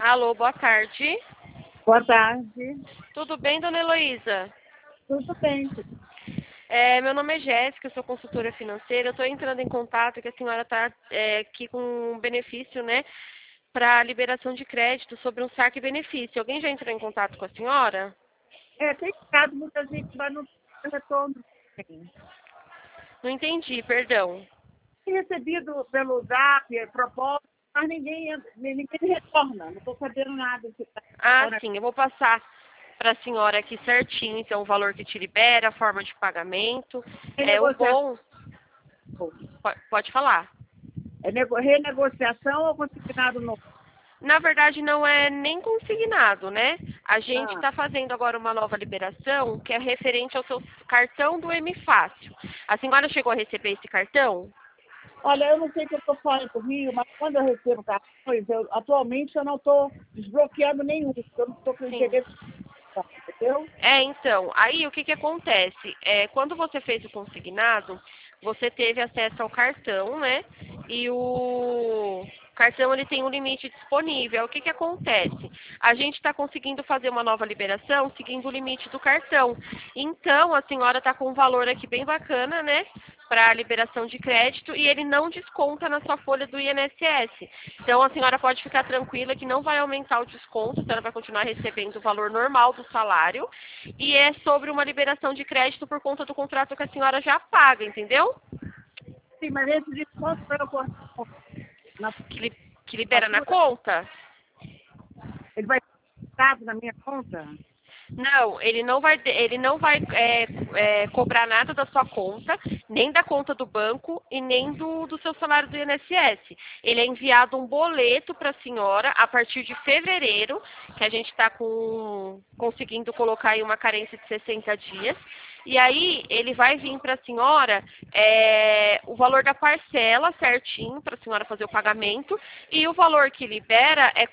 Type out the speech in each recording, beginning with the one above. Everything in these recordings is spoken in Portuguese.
Alô, boa tarde. Boa tarde. Tudo bem, dona Heloísa? Tudo bem? Meu nome é Jéssica, eu sou consultora financeira. Eu estou entrando em contato que a senhora está aqui com um benefício, né, para liberação de crédito sobre um saque benefício. Alguém já entrou em contato com a senhora? Tem ficado muita gente, mas não tem retorno. Tem Não entendi, perdão. recebido pelo Zap, proposta, mas ninguém retorna. Não estou sabendo nada. Ah, sim, eu vou passar para a senhora aqui certinho, então, o valor que te libera, a forma de pagamento. O bom... Pode falar. Renegociação ou consignado novo? Na verdade, não é nem consignado, né? A gente Ah, está fazendo agora uma nova liberação que é referente ao seu cartão do M Fácil. A senhora chegou a receber esse cartão? olha, eu não sei que eu estou falando do Rio, mas quando eu recebo cartões, atualmente eu não estou desbloqueando nenhum, porque eu não estou com Sim. interesse, entendeu? Então, aí o que acontece? Quando você fez o consignado, você teve acesso ao cartão, né? E o cartão ele tem um limite disponível. O que acontece? A gente está conseguindo fazer uma nova liberação seguindo o limite do cartão. Então, a senhora está com um valor aqui bem bacana, né? Para a liberação de crédito e ele não desconta na sua folha do INSS. Então, a senhora pode ficar tranquila que não vai aumentar o desconto, a senhora vai continuar recebendo o valor normal do salário e é sobre uma liberação de crédito por conta do contrato que a senhora já paga, entendeu? Sim, mas esse desconto para eu cortar na Que libera na fatura, conta? ele vai ficar na minha conta? Não, ele não vai cobrar nada da sua conta, nem da conta do banco e nem do seu salário do INSS. Ele é enviado um boleto para a senhora a partir de fevereiro, que a gente está conseguindo colocar aí uma carência de 60 dias. E aí ele vai vir para a senhora o valor da parcela certinho para a senhora fazer o pagamento e o valor que libera é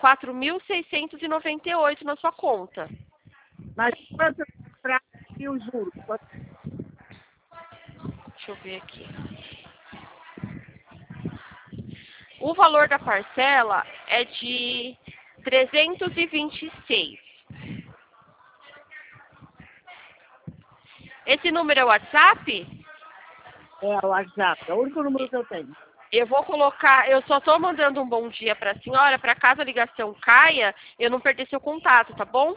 4.698 na sua conta. Mas quanto para e os juros? Deixa eu ver aqui. O valor da parcela é de 326. Esse número é o WhatsApp? É o WhatsApp, é o único número que eu tenho. Eu vou colocar, eu só estou mandando um bom dia para a senhora, para caso a ligação caia, eu não perder seu contato, tá bom?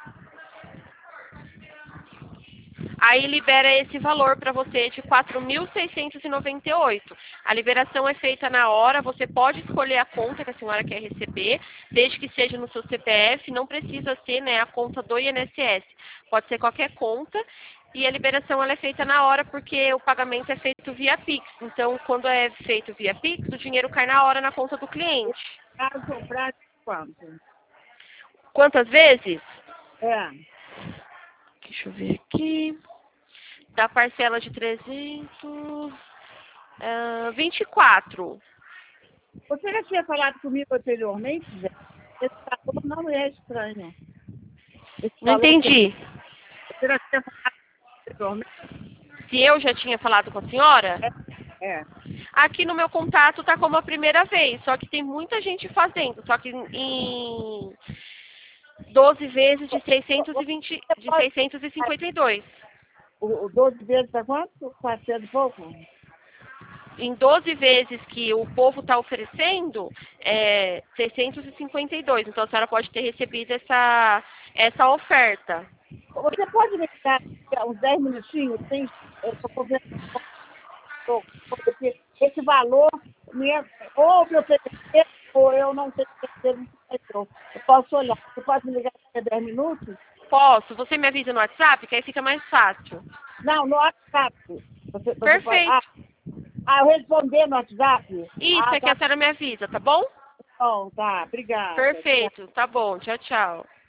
Aí libera esse valor para você de 4.698. A liberação é feita na hora, você pode escolher a conta que a senhora quer receber, desde que seja no seu CPF, não precisa ser, né, a conta do INSS. Pode ser qualquer conta. E a liberação ela é feita na hora porque o pagamento é feito via Pix. Então, quando é feito via Pix, o dinheiro cai na hora na conta do cliente. Caso comprar quanto? Quantas vezes? É. Deixa eu ver aqui. Da parcela de 24. Você já tinha falado comigo anteriormente, Zé? Esse valor não é estranho. Esse Não valor entendi. você já tinha falado anteriormente? Se eu já tinha falado com a senhora, É. aqui no meu contato está como a primeira vez, só que tem muita gente fazendo, só que em 12 vezes de 620, de 652. O 12 vezes tá quanto? 400 e pouco? Em 12 vezes que o povo está oferecendo, é 652. Então a senhora pode ter recebido essa oferta. Você pode me dar uns 10 minutinhos? Eu estou conversando porque esse valor ou me oferecer ou eu não tenho certeza se eu posso olhar. Você pode me ligar daqui a 10 minutos? Posso? Você me avisa no WhatsApp, que aí fica mais fácil. Não, no WhatsApp. Você pode, Perfeito. eu responder no WhatsApp? Isso, é que Tá a senhora me avisa, tá bom? bom, tá. Obrigada. Perfeito, tá bom. Tchau, tchau.